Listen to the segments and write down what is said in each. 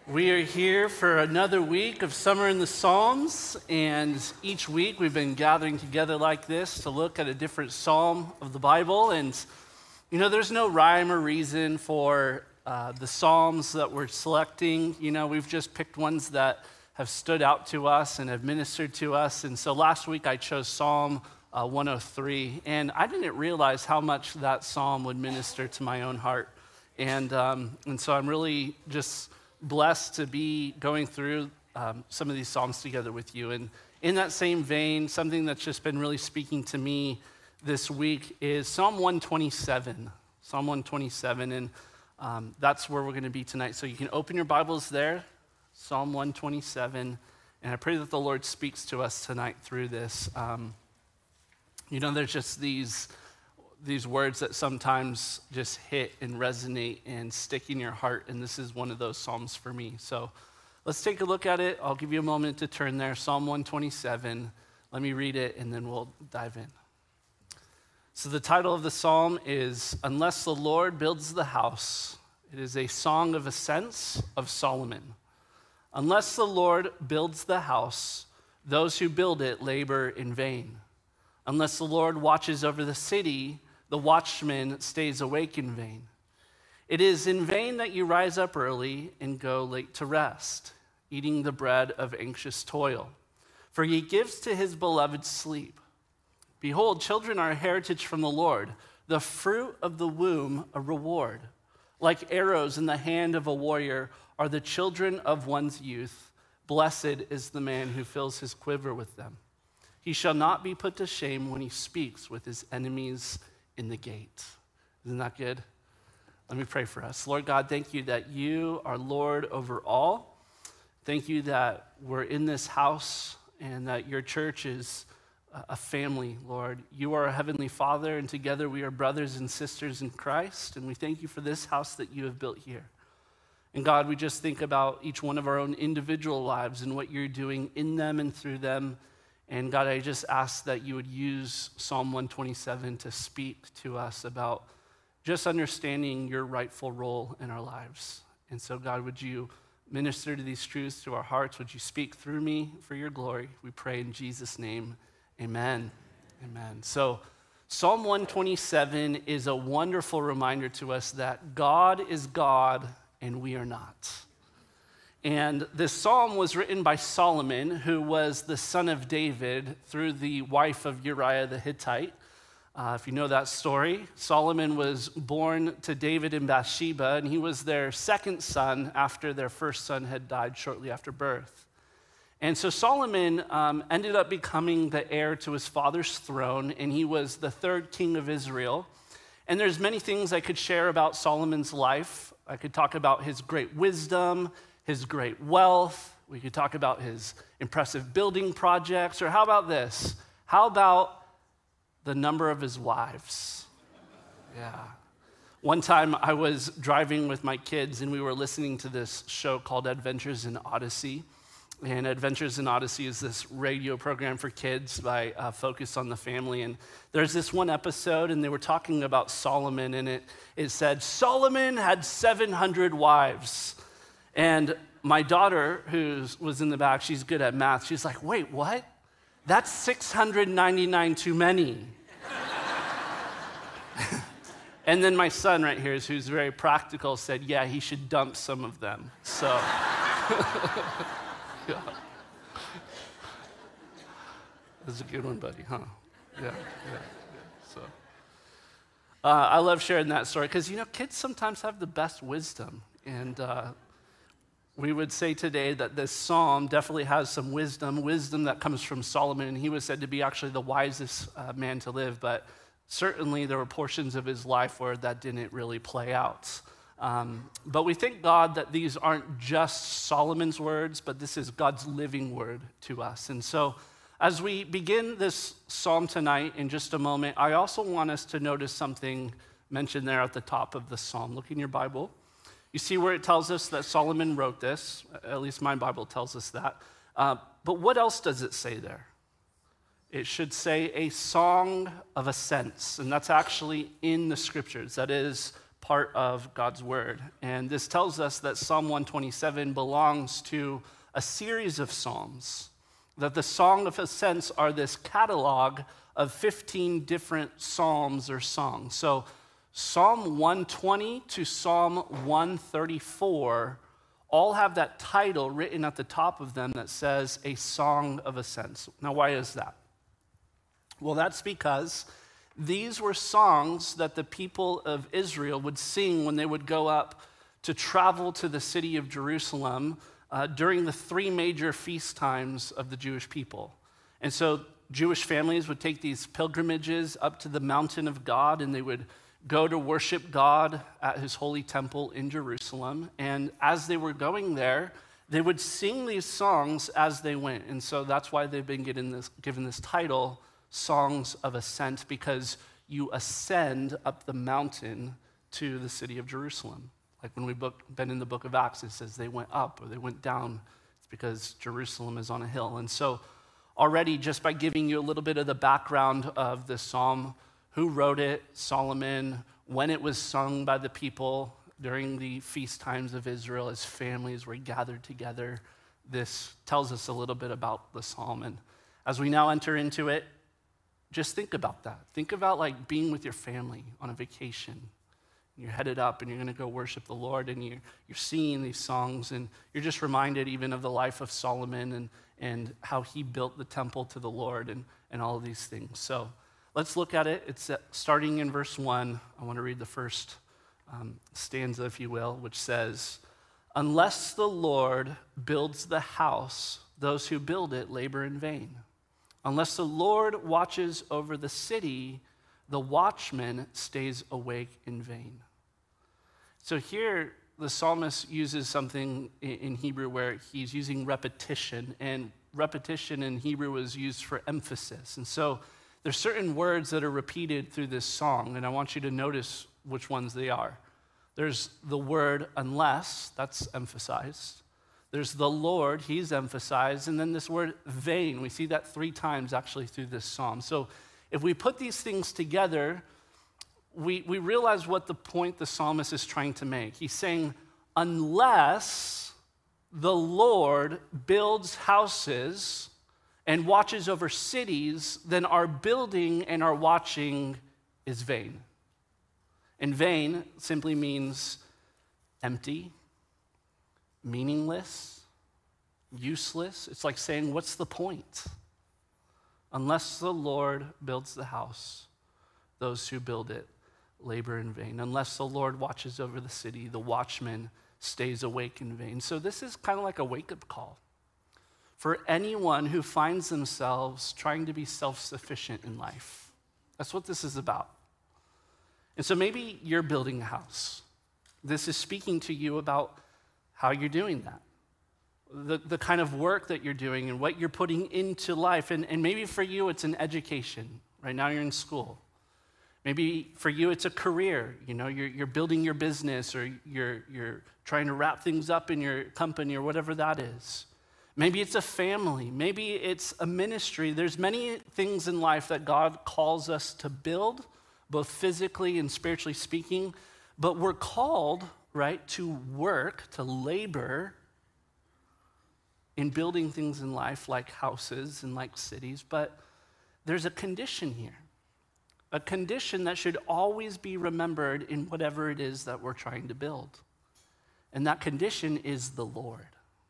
We are here for another week of Summer in the Psalms, and each week we've been gathering together like this to look at a different psalm of the Bible. And there's no rhyme or reason for the psalms that we're selecting. We've just picked ones that have stood out to us and have ministered to us. And so last week I chose Psalm 103, and I didn't realize how much that psalm would minister to my own heart. And so I'm really just blessed to be going through some of these psalms together with you. And in that same vein, something that's just been really speaking to me this week is Psalm 127. Psalm 127, and that's where we're going to be tonight. So you can open your Bibles there, Psalm 127, and I pray that the Lord speaks to us tonight through this. There's just these words that sometimes just hit and resonate and stick in your heart, and this is one of those psalms for me. So let's take a look at it. I'll give you a moment to turn there, Psalm 127. Let me read it, and then we'll dive in. So the title of the psalm is, Unless the Lord Builds the House. It is a song of ascents of Solomon. Unless the Lord builds the house, those who build it labor in vain. Unless the Lord watches over the city, the watchman stays awake in vain. It is in vain that you rise up early and go late to rest, eating the bread of anxious toil. For he gives to his beloved sleep. Behold, children are a heritage from the Lord, the fruit of the womb a reward. Like arrows in the hand of a warrior are the children of one's youth. Blessed is the man who fills his quiver with them. He shall not be put to shame when he speaks with his enemies in the gate. Isn't that good? Let me pray for us. Lord God, thank you that you are Lord over all. Thank you that we're in this house and that your church is a family, Lord. You are a heavenly Father, and together we are brothers and sisters in Christ, and we thank you for this house that you have built here. And God, we just think about each one of our own individual lives and what you're doing in them and through them. And God, I just ask that you would use Psalm 127 to speak to us about just understanding your rightful role in our lives. And so, God, would you minister to these truths to our hearts? Would you speak through me for your glory? We pray in Jesus' name, amen. Amen. So, Psalm 127 is a wonderful reminder to us that God is God and we are not. And this psalm was written by Solomon, who was the son of David through the wife of Uriah the Hittite. If you know that story, Solomon was born to David and Bathsheba, and he was their second son after their first son had died shortly after birth. And so Solomon ended up becoming the heir to his father's throne, and he was the third king of Israel. And there's many things I could share about Solomon's life. I could talk about his great wisdom, his great wealth. We could talk about his impressive building projects, or how about this? How about the number of his wives? Yeah. One time I was driving with my kids and we were listening to this show called Adventures in Odyssey. And Adventures in Odyssey is this radio program for kids by Focus on the Family. And there's this one episode and they were talking about Solomon, and it said, Solomon had 700 wives. And my daughter, who was in the back, she's good at math. She's like, wait, what? That's 699 too many. And then my son right here, who's very practical, said, yeah, he should dump some of them. So, yeah. That's a good one, buddy, huh? Yeah. So, I love sharing that story because, kids sometimes have the best wisdom. And we would say today that this psalm definitely has some wisdom that comes from Solomon, and he was said to be actually the wisest man to live, but certainly there were portions of his life where that didn't really play out. But we thank God that these aren't just Solomon's words, but this is God's living word to us. And so as we begin this psalm tonight in just a moment, I also want us to notice something mentioned there at the top of the psalm. Look in your Bible. You see where it tells us that Solomon wrote this, at least my Bible tells us that. But what else does it say there? It should say a song of ascents, and that's actually in the scriptures. That is part of God's word. And this tells us that Psalm 127 belongs to a series of psalms, that the Song of Ascents are this catalog of 15 different psalms or songs. So Psalm 120 to Psalm 134 all have that title written at the top of them that says a Song of Ascents. Now, why is that? Well, that's because these were songs that the people of Israel would sing when they would go up to travel to the city of Jerusalem during the three major feast times of the Jewish people. And so Jewish families would take these pilgrimages up to the mountain of God, and they would go to worship God at his holy temple in Jerusalem. And as they were going there, they would sing these songs as they went. And so that's why they've been given this title, Songs of Ascent, because you ascend up the mountain to the city of Jerusalem. Like when we've been in the book of Acts, it says they went up or they went down. It's because Jerusalem is on a hill. And so already, just by giving you a little bit of the background of this psalm, who wrote it, Solomon, when it was sung by the people during the feast times of Israel as families were gathered together, this tells us a little bit about the psalm. And as we now enter into it, just think about that. Think about like being with your family on a vacation. You're headed up and you're going to go worship the Lord, and you're singing these songs, and you're just reminded even of the life of Solomon and how he built the temple to the Lord and all of these things. So let's look at it. It's starting in verse 1. I want to read the first stanza, if you will, which says, "Unless the Lord builds the house, those who build it labor in vain. Unless the Lord watches over the city, the watchman stays awake in vain." So here, the psalmist uses something in Hebrew where he's using repetition, and repetition in Hebrew is used for emphasis. And so there's certain words that are repeated through this song, and I want you to notice which ones they are. There's the word unless, that's emphasized. There's the Lord, he's emphasized, and then this word vain. We see that 3 times actually through this psalm. So if we put these things together, we realize what the point the psalmist is trying to make. He's saying, unless the Lord builds houses and watches over cities, then our building and our watching is vain. And vain simply means empty, meaningless, useless. It's like saying, what's the point? Unless the Lord builds the house, those who build it labor in vain. Unless the Lord watches over the city, the watchman stays awake in vain. So this is kind of like a wake-up call for anyone who finds themselves trying to be self-sufficient in life. That's what this is about. And so maybe you're building a house. This is speaking to you about how you're doing that, the kind of work that you're doing and what you're putting into life. And maybe for you, it's an education. Right now you're in school. Maybe for you, it's a career. You know, you're building your business, or you're trying to wrap things up in your company, or whatever that is. Maybe it's a family. Maybe it's a ministry. There's many things in life that God calls us to build, both physically and spiritually speaking, but we're called, right, to work, to labor in building things in life like houses and like cities, but there's a condition here, a condition that should always be remembered in whatever it is that we're trying to build. And that condition is the Lord.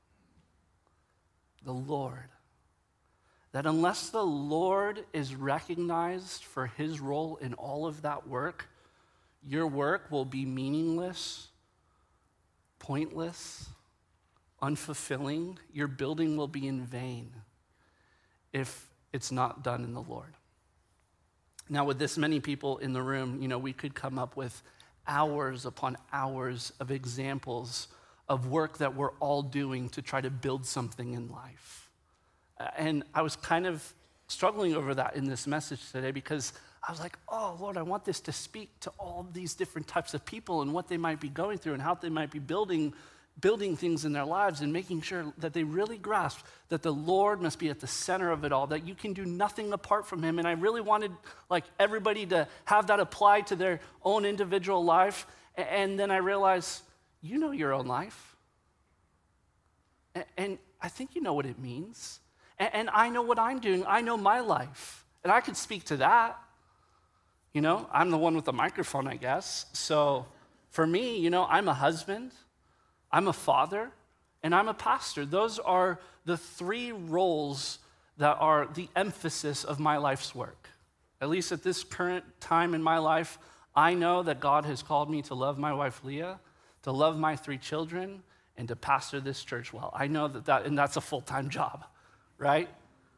The Lord. That unless the Lord is recognized for his role in all of that work, your work will be meaningless, pointless, unfulfilling. Your building will be in vain if it's not done in the Lord. Now, with this many people in the room, we could come up with hours upon hours of examples of work that we're all doing to try to build something in life. And I was kind of struggling over that in this message today, because I was like, oh, Lord, I want this to speak to all these different types of people and what they might be going through and how they might be building things in their lives, and making sure that they really grasp that the Lord must be at the center of it all, that you can do nothing apart from him. And I really wanted everybody to have that apply to their own individual life. And then I realized, you know your own life. And I think you know what it means. And I know what I'm doing. I know my life. And I could speak to that. You know, I'm the one with the microphone, I guess. So for me, you know, I'm a husband, I'm a father, and I'm a pastor. Those are the three roles that are the emphasis of my life's work. At least at this current time in my life, I know that God has called me to love my wife, Leah, to love my 3 children, and to pastor this church well. I know and that's a full-time job, right?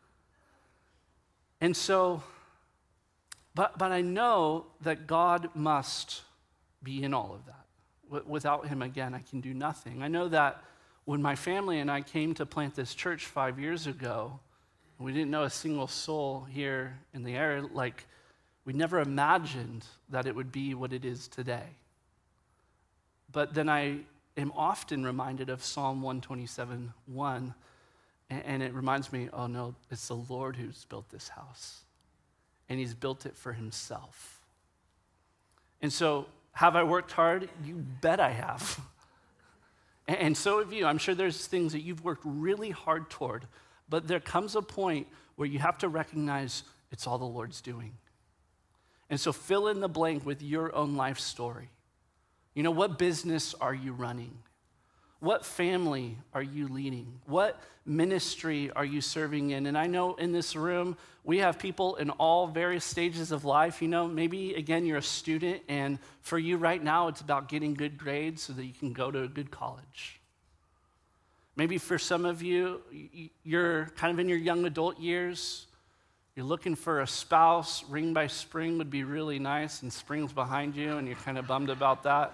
And so, but I know that God must be in all of that. Without him, again, I can do nothing. I know that when my family and I came to plant this church 5 years ago, we didn't know a single soul here in the area, like, we never imagined that it would be what it is today. But then I am often reminded of Psalm 127:1, and it reminds me, oh no, it's the Lord who's built this house, and he's built it for himself. And so, have I worked hard? You bet I have. And so have you. I'm sure there's things that you've worked really hard toward, but there comes a point where you have to recognize it's all the Lord's doing. And so fill in the blank with your own life story. You know, what business are you running? What family are you leading? What ministry are you serving in? And I know in this room, we have people in all various stages of life. You know, maybe, again, you're a student, and for you right now, it's about getting good grades so that you can go to a good college. Maybe for some of you, you're kind of in your young adult years. You're looking for a spouse. Ring by Spring would be really nice, and Spring's behind you, and you're kind of bummed about that.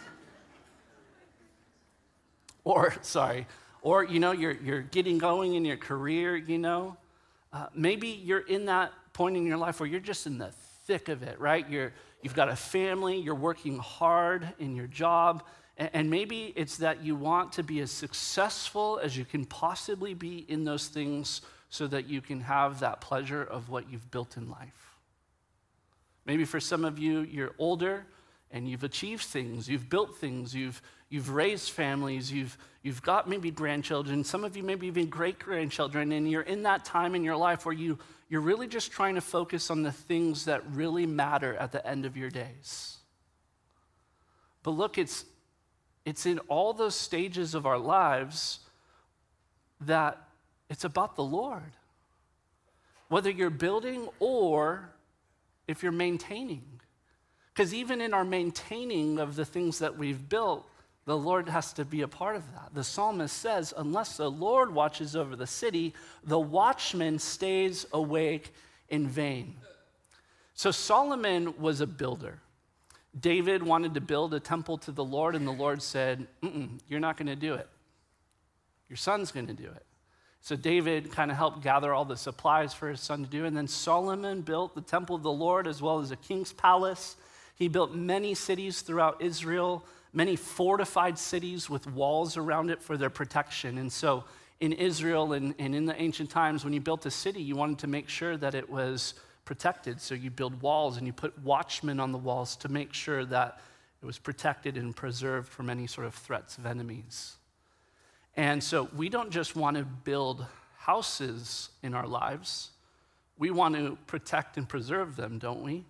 Or you know, you're getting going in your career, you know. Maybe you're in that point in your life where you're just in the thick of it, right? You've got a family, you're working hard in your job, and maybe it's that you want to be as successful as you can possibly be in those things so that you can have that pleasure of what you've built in life. Maybe for some of you, you're older and you've achieved things, you've built things, you've raised families, you've got maybe grandchildren, some of you maybe even great-grandchildren, and you're in that time in your life where you're really just trying to focus on the things that really matter at the end of your days. But look, it's in all those stages of our lives that it's about the Lord. Whether you're building or if you're maintaining. Because even in our maintaining of the things that we've built, the Lord has to be a part of that. The psalmist says, unless the Lord watches over the city, the watchman stays awake in vain. So Solomon was a builder. David wanted to build a temple to the Lord, and the Lord said, you're not going to do it. Your son's going to do it. So David kind of helped gather all the supplies for his son to do, and then Solomon built the temple of the Lord as well as a king's palace. He built many cities throughout Israel, many fortified cities with walls around it for their protection. And so in Israel and in the ancient times, when you built a city, you wanted to make sure that it was protected. So you build walls and you put watchmen on the walls to make sure that it was protected and preserved from any sort of threats of enemies. And so we don't just want to build houses in our lives. We want to protect and preserve them, don't we?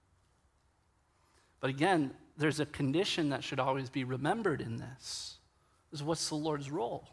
But again, there's a condition that should always be remembered in this, is what's the Lord's role?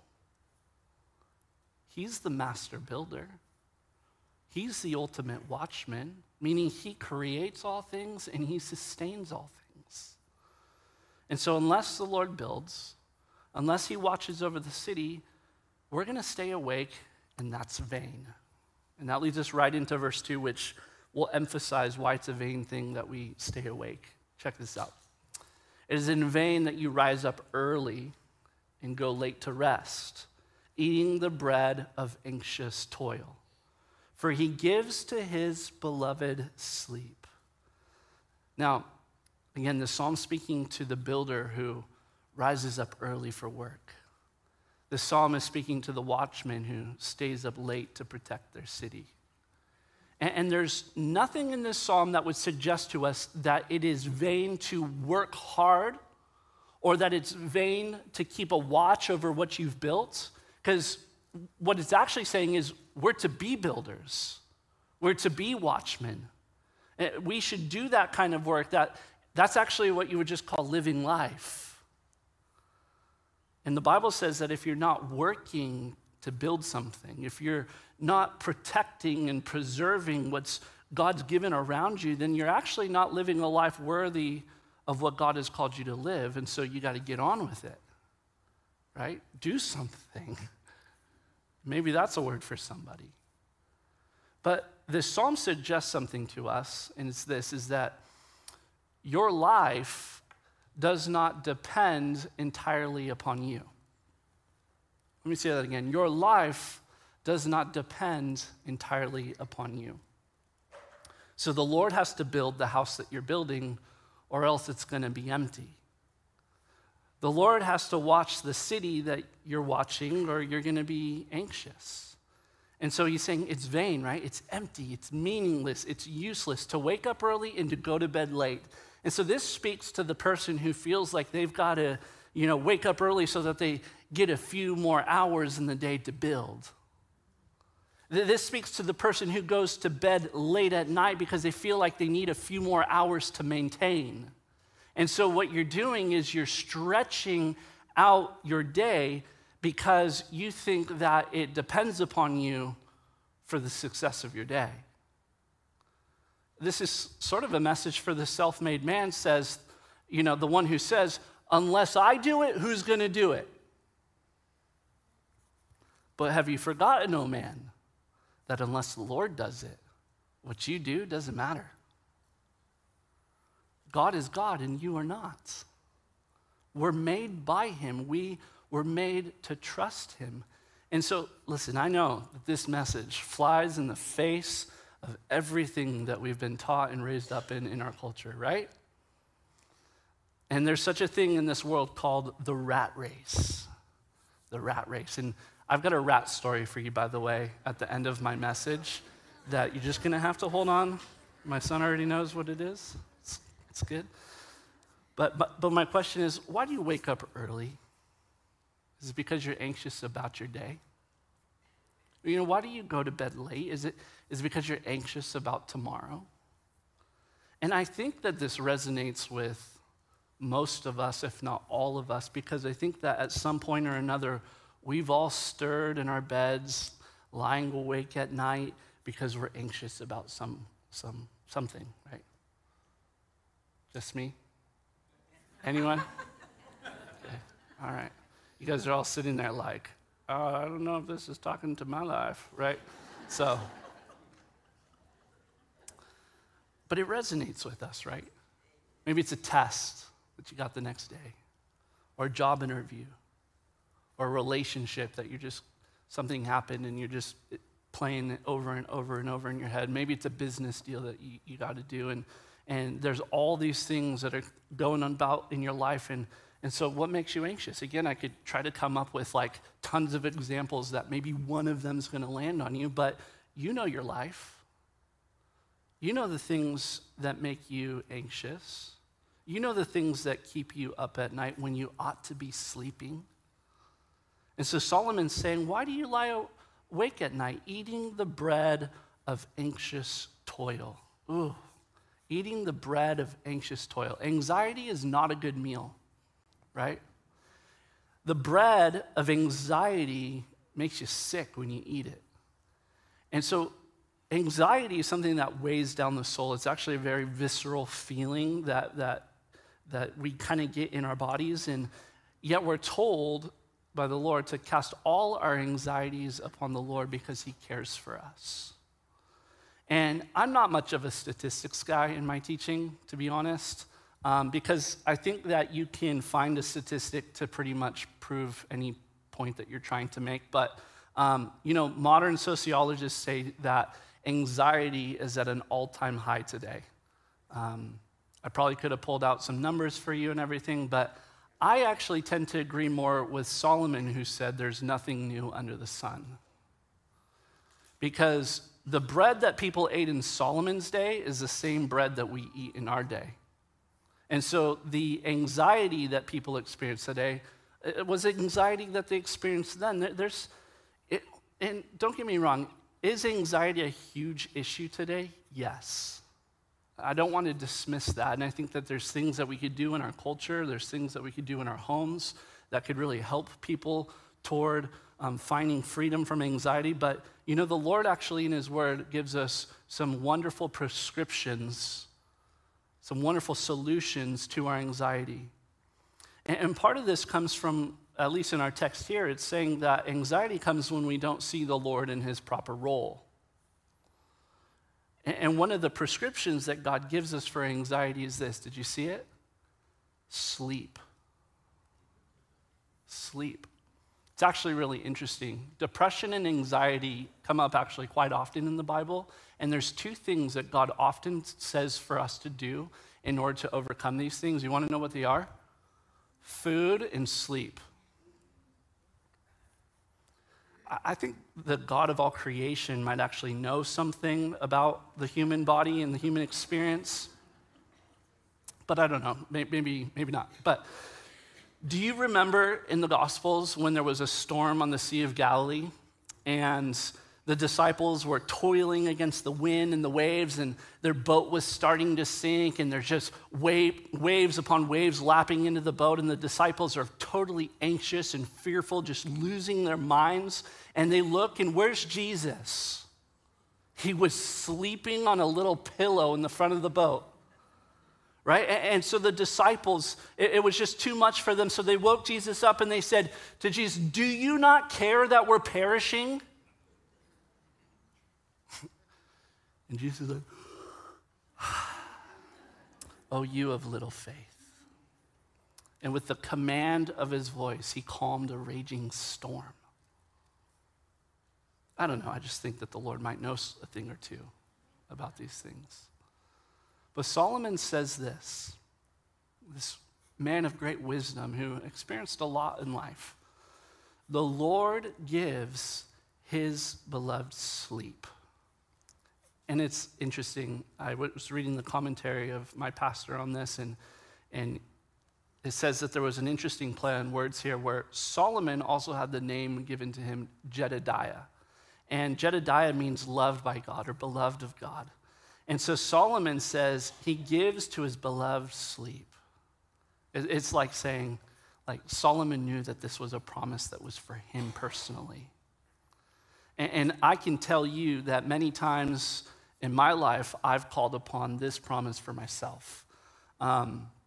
He's the master builder. He's the ultimate watchman, meaning he creates all things and he sustains all things. And so unless the Lord builds, unless he watches over the city, we're going to stay awake, and that's vain. And that leads us right into verse 2, which will emphasize why it's a vain thing that we stay awake. Check this out. It is in vain that you rise up early and go late to rest, eating the bread of anxious toil. For he gives to his beloved sleep. Now, again, the psalm speaking to the builder who rises up early for work. The psalm is speaking to the watchman who stays up late to protect their city. And there's nothing in this psalm that would suggest to us that it is vain to work hard or that it's vain to keep a watch over what you've built. Because what it's actually saying is we're to be builders. We're to be watchmen. We should do that kind of work. That's actually what you would just call living life. And the Bible says that if you're not working to build something, if you're not protecting and preserving what's God's given around you, then you're actually not living a life worthy of what God has called you to live. And so you got to get on with it, right? Do something. Maybe that's a word for somebody. But this psalm suggests something to us, and it's this, is that your life does not depend entirely upon you. Let me say that again. Your life does not depend entirely upon you. So the Lord has to build the house that you're building, or else it's going to be empty. The Lord has to watch the city that you're watching, or you're going to be anxious. And so he's saying it's vain, right? It's empty, it's meaningless, it's useless to wake up early and to go to bed late. And so this speaks to the person who feels like they've got to, wake up early so that they get a few more hours in the day to build. This speaks to the person who goes to bed late at night because they feel like they need a few more hours to maintain. And so what you're doing is you're stretching out your day because you think that it depends upon you for the success of your day. This is sort of a message for the self-made man, says, the one who says, unless I do it, who's going to do it? But have you forgotten, oh man, that unless the Lord does it, what you do doesn't matter. God is God and you are not. We're made by him. We were made to trust him. And so, listen, I know that this message flies in the face of everything that we've been taught and raised up in our culture, right? And there's such a thing in this world called the rat race. The rat race. And I've got a rat story for you, by the way, at the end of my message that you're just going to have to hold on. My son already knows what it is. It's good. But my question is, why do you wake up early? Is it because you're anxious about your day? Why do you go to bed late? Is it because you're anxious about tomorrow? And I think that this resonates with most of us, if not all of us, because I think that at some point or another, we've all stirred in our beds, lying awake at night because we're anxious about something, right? Just me? Anyone? Okay. All right. You guys are all sitting there like, I don't know if this is talking to my life, right? But it resonates with us, right? Maybe it's a test that you got the next day, or a job interview, or a relationship that something happened and you're just playing it over and over and over in your head. Maybe it's a business deal that you got to do, and there's all these things that are going on about in your life, and so what makes you anxious? Again, I could try to come up with like tons of examples that maybe one of them is going to land on you, but you know your life. You know the things that make you anxious. You know the things that keep you up at night when you ought to be sleeping. And so Solomon's saying, why do you lie awake at night, eating the bread of anxious toil? Ooh, eating the bread of anxious toil. Anxiety is not a good meal, right? The bread of anxiety makes you sick when you eat it. And so anxiety is something that weighs down the soul. It's actually a very visceral feeling that we kind of get in our bodies, and yet we're told by the Lord to cast all our anxieties upon the Lord because he cares for us. And I'm not much of a statistics guy in my teaching, to be honest, because I think that you can find a statistic to pretty much prove any point that you're trying to make. But, modern sociologists say that anxiety is at an all-time high today. I probably could have pulled out some numbers for you and everything, but I actually tend to agree more with Solomon, who said there's nothing new under the sun. Because the bread that people ate in Solomon's day is the same bread that we eat in our day. And so the anxiety that people experience today, it was anxiety that they experienced then. And don't get me wrong, is anxiety a huge issue today? Yes. I don't want to dismiss that, and I think that there's things that we could do in our culture, there's things that we could do in our homes that could really help people toward finding freedom from anxiety. But you know, the Lord actually in his word gives us some wonderful prescriptions, some wonderful solutions to our anxiety. And part of this comes from, at least in our text here, it's saying that anxiety comes when we don't see the Lord in his proper role. And one of the prescriptions that God gives us for anxiety is this. Did you see it? Sleep. Sleep. It's actually really interesting. Depression and anxiety come up actually quite often in the Bible, and there's two things that God often says for us to do in order to overcome these things. You want to know what they are? Food and sleep. I think the God of all creation might actually know something about the human body and the human experience, but I don't know, maybe not. But do you remember in the Gospels when there was a storm on the Sea of Galilee and the disciples were toiling against the wind and the waves, and their boat was starting to sink, and there's just waves upon waves lapping into the boat, and the disciples are totally anxious and fearful, just losing their minds, and they look, and where's Jesus? He was sleeping on a little pillow in the front of the boat, right? And so the disciples, it was just too much for them, so they woke Jesus up, and they said to Jesus, "Do you not care that we're perishing?" And Jesus is like, "Oh, you of little faith." And with the command of his voice, he calmed a raging storm. I don't know, I just think that the Lord might know a thing or two about these things. But Solomon says this man of great wisdom who experienced a lot in life. The Lord gives his beloved sleep. And it's interesting, I was reading the commentary of my pastor on this, and it says that there was an interesting play on words here where Solomon also had the name given to him Jedediah. And Jedediah means loved by God or beloved of God. And so Solomon says he gives to his beloved sleep. It's like saying, like Solomon knew that this was a promise that was for him personally. And I can tell you that many times in my life, I've called upon this promise for myself. I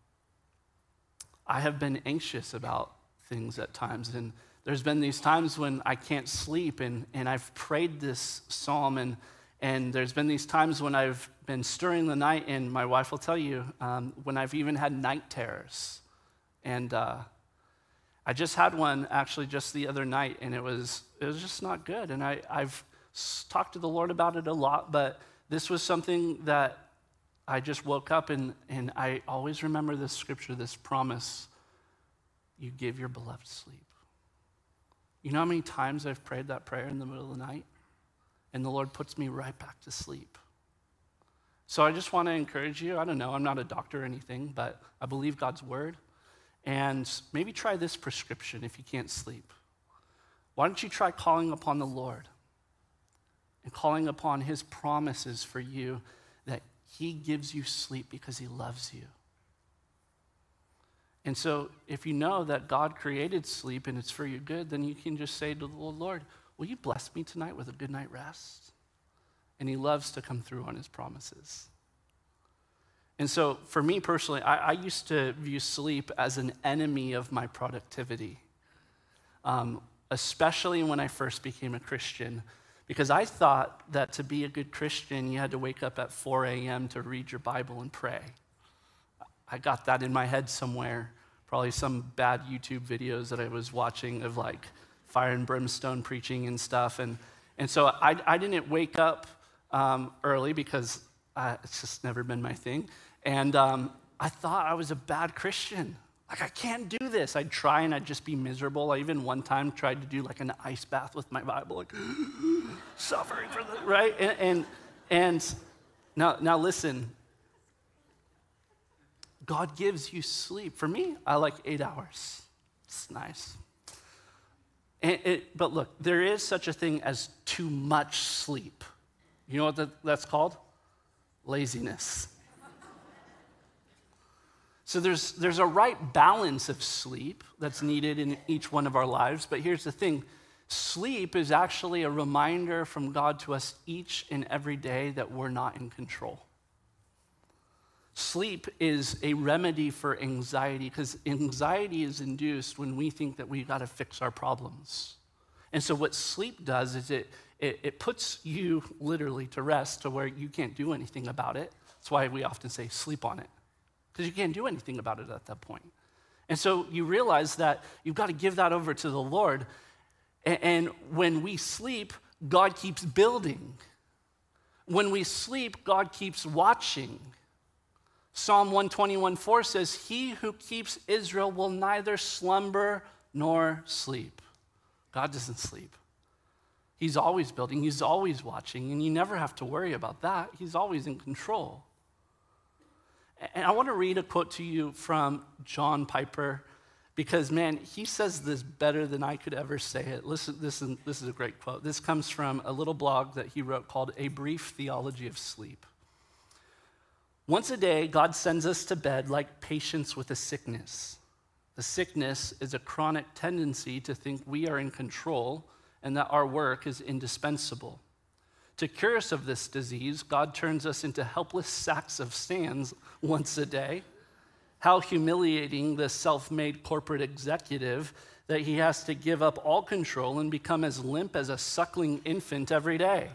have been anxious about things at times, and there's been these times when I can't sleep, and I've prayed this psalm, and there's been these times when I've been stirring the night, and my wife will tell you, when I've even had night terrors. And I just had one actually just the other night, and it was just not good. And I've talked to the Lord about it a lot, but this was something that I just woke up and I always remember this scripture, this promise, you give your beloved sleep. You know how many times I've prayed that prayer in the middle of the night? And the Lord puts me right back to sleep. So I just want to encourage you. I don't know, I'm not a doctor or anything, but I believe God's word. And maybe try this prescription if you can't sleep. Why don't you try calling upon the Lord and calling upon his promises for you that he gives you sleep because he loves you. And so if you know that God created sleep and it's for your good, then you can just say to the Lord, will you bless me tonight with a good night rest? And he loves to come through on his promises. And so for me personally, I used to view sleep as an enemy of my productivity, especially when I first became a Christian, because I thought that to be a good Christian, you had to wake up at 4 a.m. to read your Bible and pray. I got that in my head somewhere, probably some bad YouTube videos that I was watching of like fire and brimstone preaching and stuff. And so I didn't wake up early because it's just never been my thing. And I thought I was a bad Christian. Like, I can't do this. I'd try and I'd just be miserable. I even one time tried to do like an ice bath with my Bible, like suffering for the, right? And now listen, God gives you sleep. For me, I like 8 hours. It's nice. But look, there is such a thing as too much sleep. You know what that's called? Laziness. So there's a right balance of sleep that's needed in each one of our lives. But here's the thing. Sleep is actually a reminder from God to us each and every day that we're not in control. Sleep is a remedy for anxiety because anxiety is induced when we think that we've got to fix our problems. And so what sleep does is it puts you literally to rest to where you can't do anything about it. That's why we often say sleep on it, because you can't do anything about it at that point. And so you realize that you've got to give that over to the Lord. And when we sleep, God keeps building. When we sleep, God keeps watching. Psalm 121:4 says, "He who keeps Israel will neither slumber nor sleep." God doesn't sleep. He's always building. He's always watching. And you never have to worry about that. He's always in control. And I want to read a quote to you from John Piper because, man, he says this better than I could ever say it. Listen, this is a great quote. This comes from a little blog that he wrote called A Brief Theology of Sleep. "Once a day, God sends us to bed like patients with a sickness. The sickness is a chronic tendency to think we are in control and that our work is indispensable. To cure us of this disease, God turns us into helpless sacks of sand once a day. How humiliating the self-made corporate executive that he has to give up all control and become as limp as a suckling infant every day.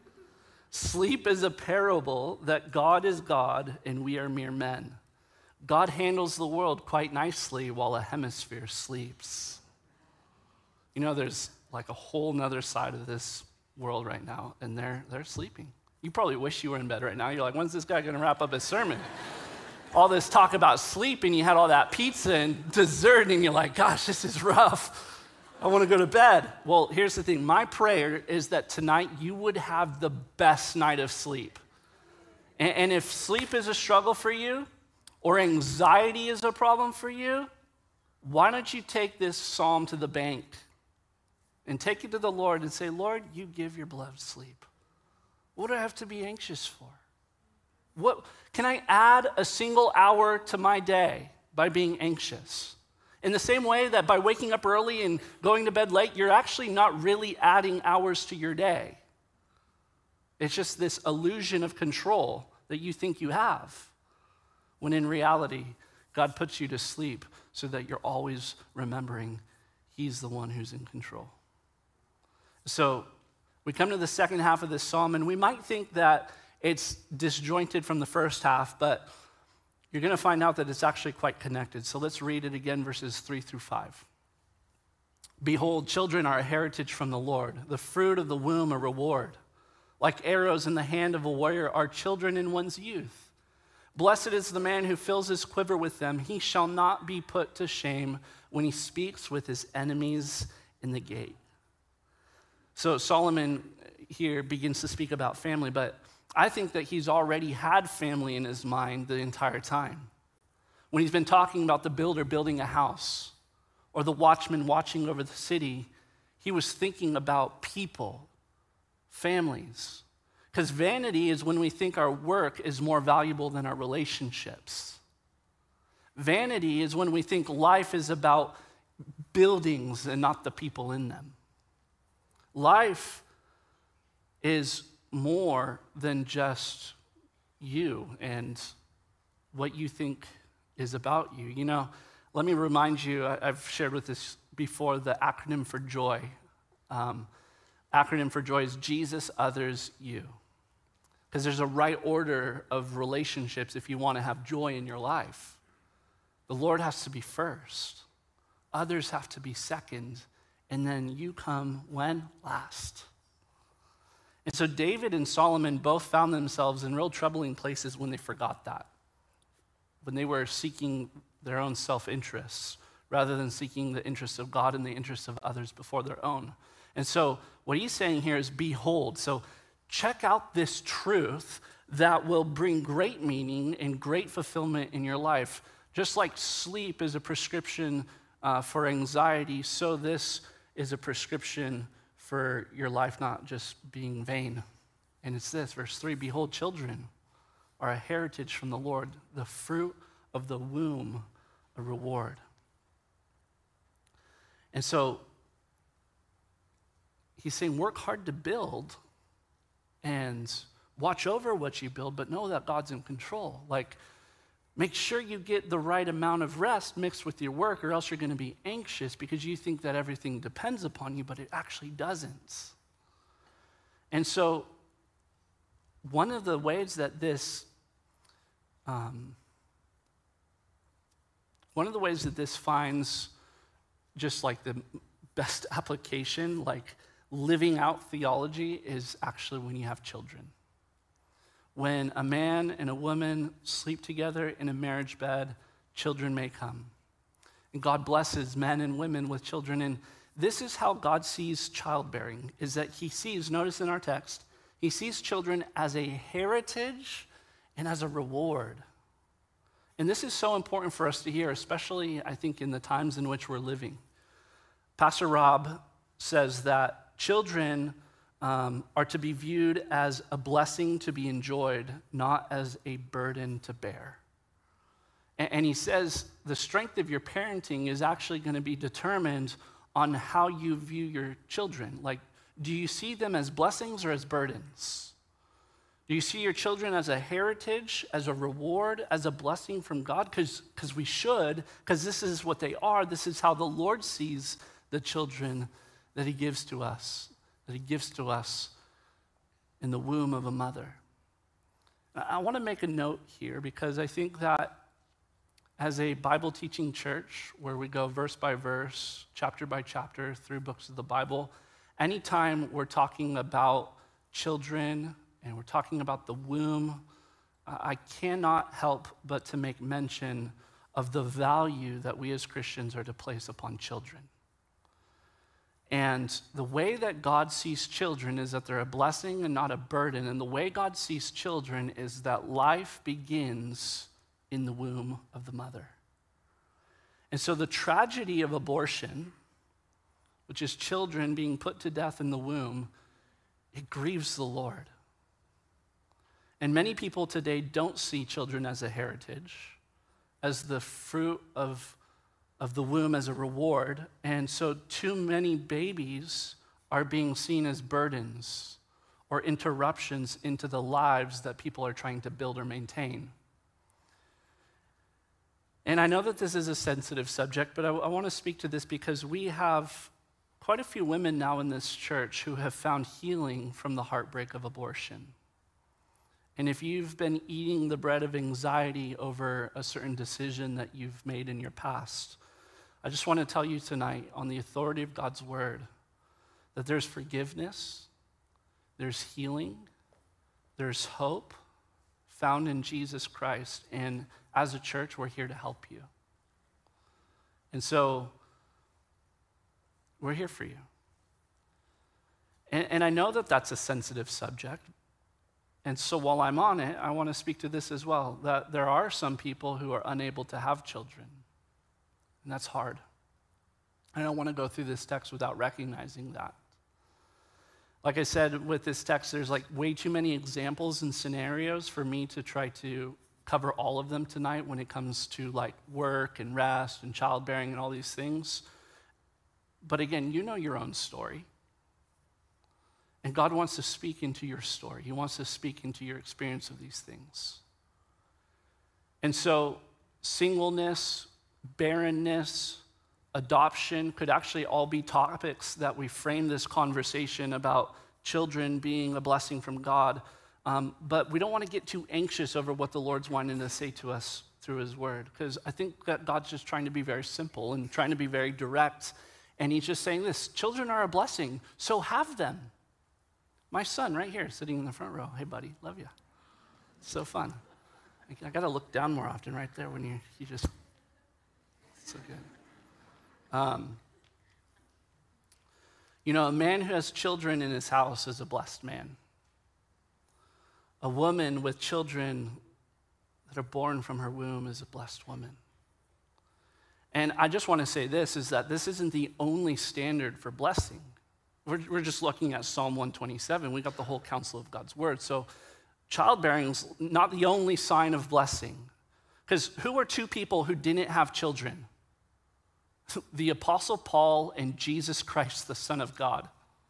Sleep is a parable that God is God and we are mere men. God handles the world quite nicely while a hemisphere sleeps." You know, there's like a whole nother side of this world right now, and they're sleeping. You probably wish you were in bed right now. You're like, when's this guy gonna wrap up his sermon? All this talk about sleep, and you had all that pizza and dessert, and you're like, gosh, this is rough. I wanna go to bed. Well, here's the thing. My prayer is that tonight you would have the best night of sleep. And if sleep is a struggle for you, or anxiety is a problem for you, why don't you take this psalm to the bank and take it to the Lord and say, Lord, you give your beloved sleep. What do I have to be anxious for? What can I add a single hour to my day by being anxious? In the same way that by waking up early and going to bed late, you're actually not really adding hours to your day. It's just this illusion of control that you think you have, when in reality, God puts you to sleep so that you're always remembering He's the one who's in control. So we come to the second half of this psalm, and we might think that it's disjointed from the first half, but you're going to find out that it's actually quite connected. So let's read it again, verses 3-5. "Behold, children are a heritage from the Lord, the fruit of the womb a reward. Like arrows in the hand of a warrior are children in one's youth. Blessed is the man who fills his quiver with them. He shall not be put to shame when he speaks with his enemies in the gate." So Solomon here begins to speak about family, but I think that he's already had family in his mind the entire time. When he's been talking about the builder building a house or the watchman watching over the city, he was thinking about people, families. Because vanity is when we think our work is more valuable than our relationships. Vanity is when we think life is about buildings and not the people in them. Life is more than just you and what you think is about you. You know, let me remind you, I've shared with this before, the acronym for joy. Acronym for joy is Jesus, others, you. Because there's a right order of relationships if you want to have joy in your life. The Lord has to be first. Others have to be second. And then you come when? Last. And so David and Solomon both found themselves in real troubling places when they forgot that. When they were seeking their own self-interests rather than seeking the interests of God and the interests of others before their own. And so what he's saying here is behold. So check out this truth that will bring great meaning and great fulfillment in your life. Just like sleep is a prescription for anxiety, so this is a prescription for your life not just being vain. And it's this, verse 3, behold, children are a heritage from the Lord, the fruit of the womb, a reward. And so he's saying work hard to build and watch over what you build, but know that God's in control. Like, make sure you get the right amount of rest mixed with your work, or else you're going to be anxious because you think that everything depends upon you, but it actually doesn't. And so one of the ways that this finds just like the best application, like living out theology, is actually when you have children. When a man and a woman sleep together in a marriage bed, children may come. And God blesses men and women with children. And this is how God sees childbearing, is that he sees, notice in our text, he sees children as a heritage and as a reward. And this is so important for us to hear, especially, I think, in the times in which we're living. Pastor Rob says that children are to be viewed as a blessing to be enjoyed, not as a burden to bear. And he says the strength of your parenting is actually going to be determined on how you view your children. Like, do you see them as blessings or as burdens? Do you see your children as a heritage, as a reward, as a blessing from God? Because we should, because this is what they are. This is how the Lord sees the children that he gives to us in the womb of a mother. I want to make a note here because I think that as a Bible teaching church where we go verse by verse, chapter by chapter through books of the Bible, anytime we're talking about children and we're talking about the womb, I cannot help but to make mention of the value that we as Christians are to place upon children. And the way that God sees children is that they're a blessing and not a burden. And the way God sees children is that life begins in the womb of the mother. And so the tragedy of abortion, which is children being put to death in the womb, it grieves the Lord. And many people today don't see children as a heritage, as the fruit of the womb, as a reward. And so too many babies are being seen as burdens or interruptions into the lives that people are trying to build or maintain. And I know that this is a sensitive subject, but I want to speak to this because we have quite a few women now in this church who have found healing from the heartbreak of abortion. And if you've been eating the bread of anxiety over a certain decision that you've made in your past, I just want to tell you tonight, on the authority of God's word, that there's forgiveness, there's healing, there's hope found in Jesus Christ. And as a church, we're here to help you. And so, we're here for you. And I know that that's a sensitive subject. And so while I'm on it, I want to speak to this as well, that there are some people who are unable to have children. And that's hard. I don't want to go through this text without recognizing that. Like I said, with this text, there's like way too many examples and scenarios for me to try to cover all of them tonight when it comes to like work and rest and childbearing and all these things. But again, you know your own story. And God wants to speak into your story. He wants to speak into your experience of these things. And so singleness, barrenness, adoption could actually all be topics that we frame this conversation about children being a blessing from God. But we don't want to get too anxious over what the Lord's wanting to say to us through his word, because I think that God's just trying to be very simple and trying to be very direct. And he's just saying this: children are a blessing, so have them. My son right here sitting in the front row. Hey, buddy, love you. It's so fun. I got to look down more often right there when you just, so good. A man who has children in his house is a blessed man. A woman with children that are born from her womb is a blessed woman. And I just want to say this, is that this isn't the only standard for blessing. We're just looking at Psalm 127. We got the whole counsel of God's word. So childbearing is not the only sign of blessing. Because who were two people who didn't have children? The Apostle Paul and Jesus Christ, the Son of God.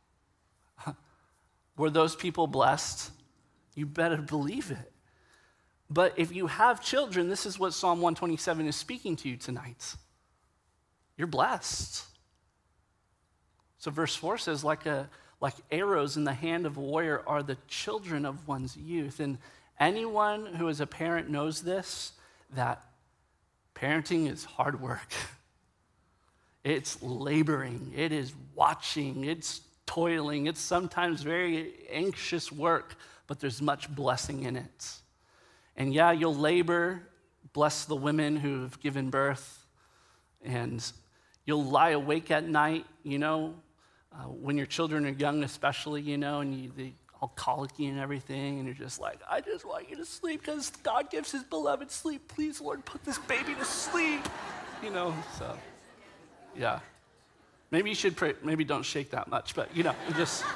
Were those people blessed? You better believe it. But if you have children, this is what Psalm 127 is speaking to you tonight. You're blessed. So verse 4 says, like arrows in the hand of a warrior are the children of one's youth. And anyone who is a parent knows this, that parenting is hard work. It's laboring, it is watching, it's toiling, it's sometimes very anxious work, but there's much blessing in it. And yeah, you'll labor, bless the women who've given birth, and you'll lie awake at night, when your children are young especially, and they all colicky and everything, and you're just like, I just want you to sleep because God gives his beloved sleep. Please, Lord, put this baby to sleep, so yeah. Maybe you should pray, maybe don't shake that much, but just.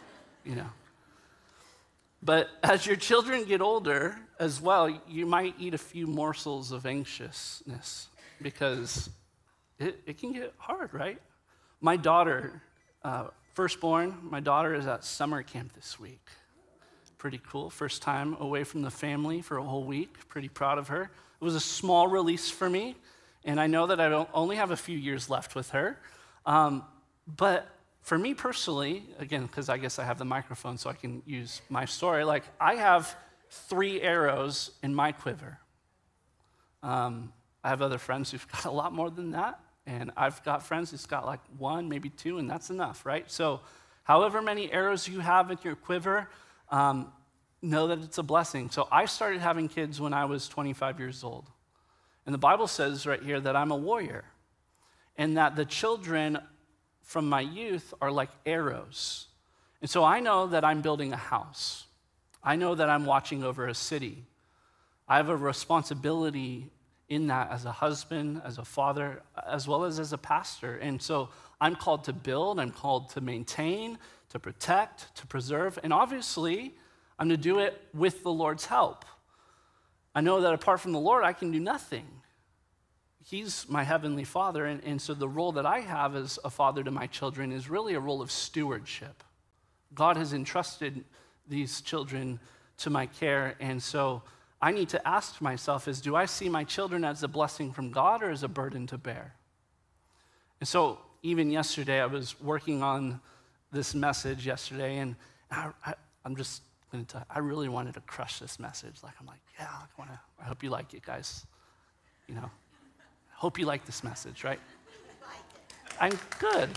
But as your children get older as well, you might eat a few morsels of anxiousness because it can get hard, right? My daughter, firstborn, my daughter is at summer camp this week. Pretty cool. First time away from the family for a whole week. Pretty proud of her. It was a small release for me, and I know that I only have a few years left with her. But for me personally, again, because I guess I have the microphone so I can use my story, I have 3 arrows in my quiver. I have other friends who've got a lot more than that, and I've got friends who've got 1, maybe 2, and that's enough, right? So however many arrows you have in your quiver, know that it's a blessing. So I started having kids when I was 25 years old. And the Bible says right here that I'm a warrior, and that the children from my youth are like arrows. And so I know that I'm building a house. I know that I'm watching over a city. I have a responsibility in that as a husband, as a father, as well as a pastor. And so I'm called to build, I'm called to maintain, to protect, to preserve, and obviously I'm to do it with the Lord's help. I know that apart from the Lord, I can do nothing. He's my heavenly Father, and so the role that I have as a father to my children is really a role of stewardship. God has entrusted these children to my care, and so I need to ask myself do I see my children as a blessing from God or as a burden to bear? And so even yesterday, I was working on this message yesterday, and I'm just going to tell you, I really wanted to crush this message. Yeah, I hope you like it, guys. Hope you like this message, right? I'm good.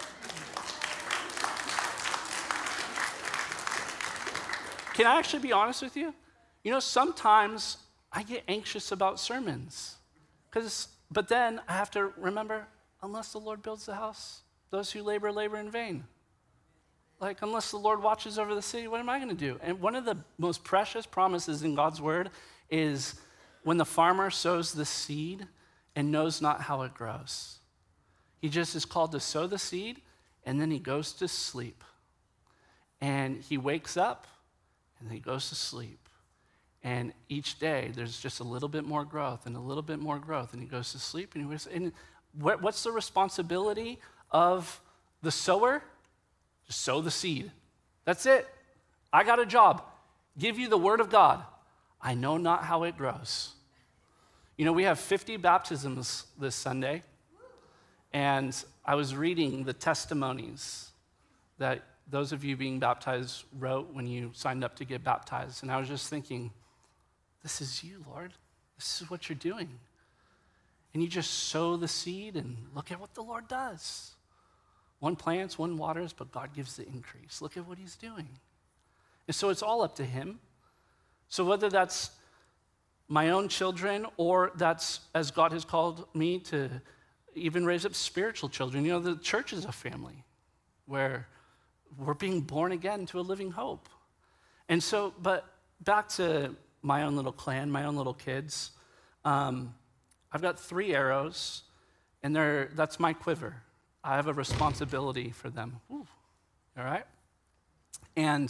Can I actually be honest with you? Sometimes I get anxious about sermons. But then I have to remember, unless the Lord builds the house, those who labor in vain. Unless the Lord watches over the city, what am I going to do? And one of the most precious promises in God's word is when the farmer sows the seed and knows not how it grows. He just is called to sow the seed, and then he goes to sleep. And he wakes up, and then he goes to sleep. And each day, there's just a little bit more growth and a little bit more growth, and he goes to sleep. And what's the responsibility of the sower? Just sow the seed. That's it. I got a job. Give you the word of God. I know not how it grows. We have 50 baptisms this Sunday, and I was reading the testimonies that those of you being baptized wrote when you signed up to get baptized, and I was just thinking, this is you, Lord. This is what you're doing. And you just sow the seed, and look at what the Lord does. One plants, one waters, but God gives the increase. Look at what he's doing. And so it's all up to him. So whether that's my own children, or that's as God has called me to even raise up spiritual children. The church is a family where we're being born again to a living hope. And so, but back to my own little clan, my own little kids. I've got 3 arrows, and that's my quiver. I have a responsibility for them. Ooh, all right? And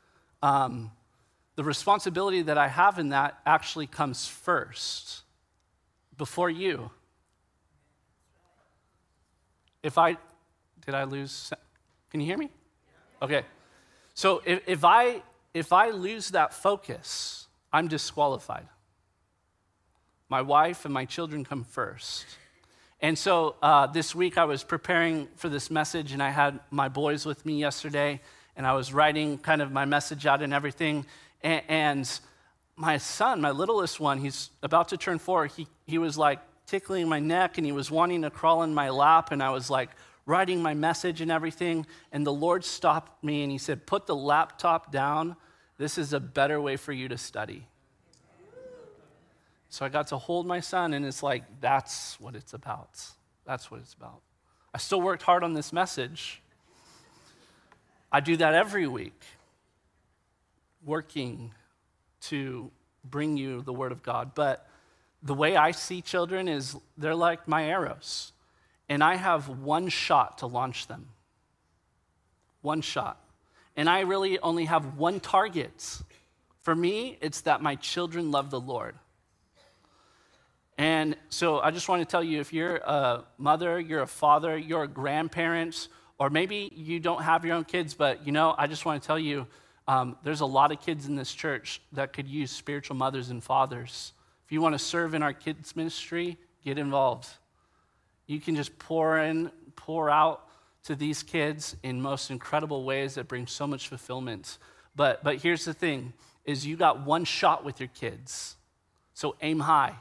the responsibility that I have in that actually comes first, before you. Did I lose? Can you hear me? Okay. So if I lose that focus, I'm disqualified. My wife and my children come first. And so this week I was preparing for this message, and I had my boys with me yesterday, and I was writing kind of my message out and everything. And my son, my littlest one, he's about to turn 4, he was like tickling my neck, and he was wanting to crawl in my lap, and I was like writing my message and everything, and the Lord stopped me, and he said, "Put the laptop down. This is a better way for you to study." So I got to hold my son, and it's like, that's what it's about. That's what it's about. I still worked hard on this message. I do that every week, working to bring you the Word of God. But the way I see children is they're like my arrows, and I have one shot to launch them. One shot. And I really only have one target. For me, it's that my children love the Lord. And so I just want to tell you, if you're a mother, you're a father, you're a grandparent, or maybe you don't have your own kids, but I just want to tell you, there's a lot of kids in this church that could use spiritual mothers and fathers. If you want to serve in our kids ministry, get involved. You can just pour out to these kids in most incredible ways that bring so much fulfillment. But here's the thing, is you got one shot with your kids. So aim high.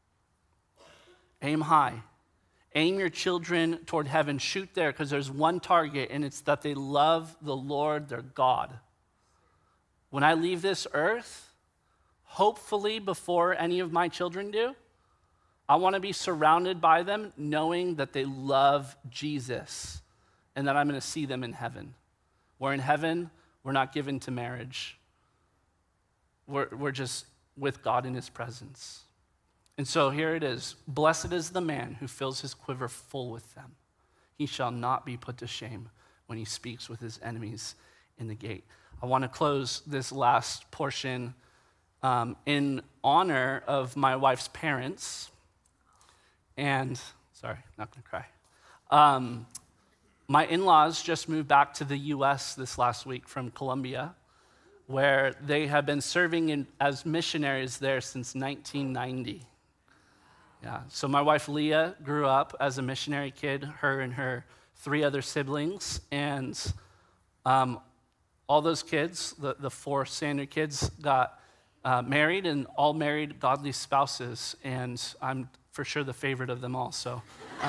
Aim high. Aim your children toward heaven. Shoot there, because there's one target, and it's that they love the Lord, their God. When I leave this earth, hopefully before any of my children do, I want to be surrounded by them knowing that they love Jesus and that I'm going to see them in heaven. Where in heaven, we're not given to marriage. We're just with God in his presence. And so here it is. Blessed is the man who fills his quiver full with them. He shall not be put to shame when he speaks with his enemies in the gate. I want to close this last portion in honor of my wife's parents. And, sorry, not going to cry. My in-laws just moved back to the U.S. this last week from Colombia, where they have been serving as missionaries there since 1990. Yeah, so my wife Leah grew up as a missionary kid, her and her 3 other siblings, and all those kids, the 4 Sander kids, got married, and all married godly spouses, and I'm for sure the favorite of them all. So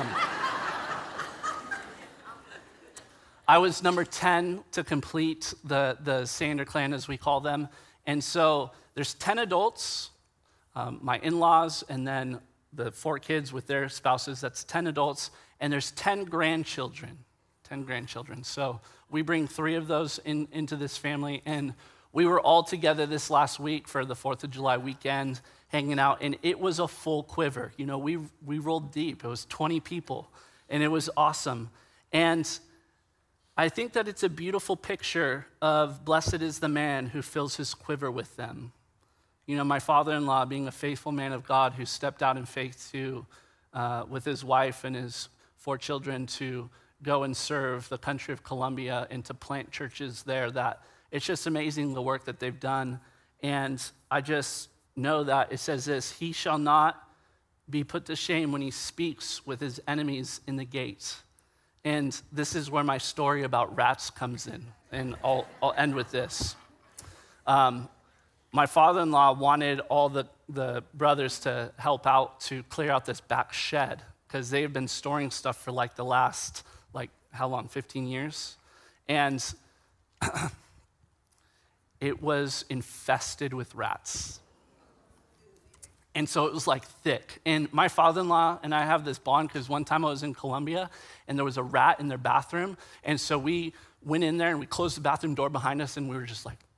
I was number 10 to complete the Sander clan, as we call them, and so there's 10 adults, my in-laws, and then the 4 kids with their spouses, that's 10 adults, and there's 10 grandchildren. So we bring 3 of those into this family, and we were all together this last week for the 4th of July weekend, hanging out, and it was a full quiver. We rolled deep. It was 20 people, and it was awesome. And I think that it's a beautiful picture of blessed is the man who fills his quiver with them. My father-in-law being a faithful man of God who stepped out in faith with his wife and his 4 children to go and serve the country of Colombia and to plant churches there. That it's just amazing the work that they've done. And I just know that it says this, he shall not be put to shame when he speaks with his enemies in the gates. And this is where my story about rats comes in. And I'll end with this. My father-in-law wanted all the brothers to help out to clear out this back shed because they had been storing stuff for the last, how long, 15 years? And it was infested with rats. And so it was thick. And my father-in-law and I have this bond because one time I was in Colombia and there was a rat in their bathroom. And so we went in there and we closed the bathroom door behind us and we were just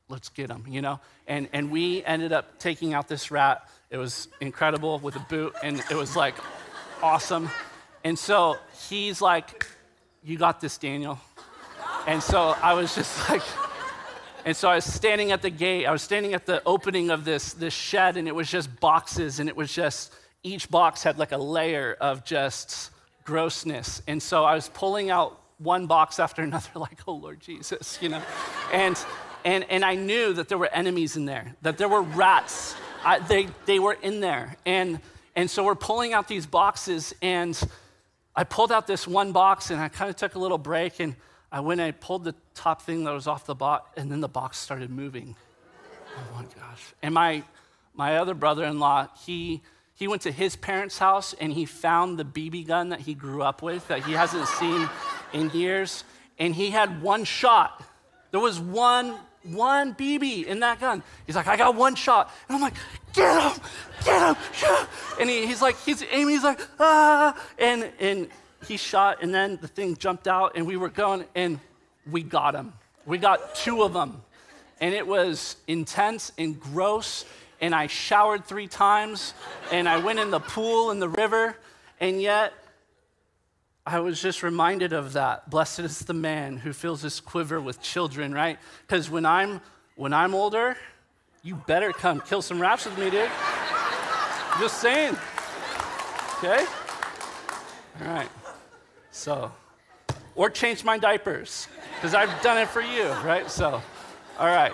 let's get him, you know? And we ended up taking out this rat. It was incredible with a boot, and it was like awesome. And so he's like, you got this, Daniel. And so I was just like, and so I was standing at the gate. I was standing at the opening of this shed, and it was just boxes, and it was just, each box had like a layer of just grossness. And so I was pulling out one box after another, like, oh, Lord Jesus, you know? And I knew that there were enemies in there, that there were rats. They were in there. And so we're pulling out these boxes, and I pulled out this one box, and I kind of took a little break, and I pulled the top thing that was off the box, and then the box started moving. Oh my gosh. And my other brother-in-law, he went to his parents' house, and he found the BB gun that he grew up with that he hasn't seen in years, and he had one shot. There was one BB in that gun. He's like, I got one shot. And I'm like, get him. And he's aiming, he's like, ah. And he shot, and then the thing jumped out, and we were going, and we got him. We got 2 of them. And it was intense and gross, and I showered 3 times, and I went in the pool in the river, and yet I was just reminded of that. Blessed is the man who fills his quiver with children, right? Because when I'm older, you better come kill some rats with me, dude. Just saying. Okay? All right. So, or change my diapers, because I've done it for you, right? So, all right.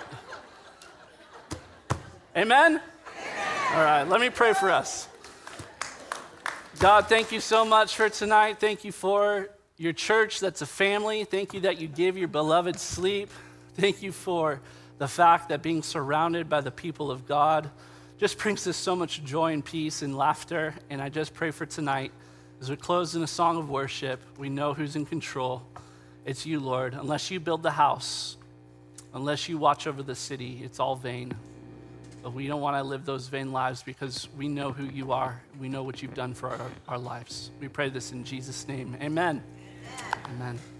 Amen? All right, let me pray for us. God, thank you so much for tonight. Thank you for your church that's a family. Thank you that you give your beloved sleep. Thank you for the fact that being surrounded by the people of God just brings us so much joy and peace and laughter. And I just pray for tonight, as we close in a song of worship, we know who's in control. It's you, Lord. Unless you build the house, unless you watch over the city, it's all vain. But we don't want to live those vain lives because we know who you are. We know what you've done for our lives. We pray this in Jesus' name. Amen. Amen.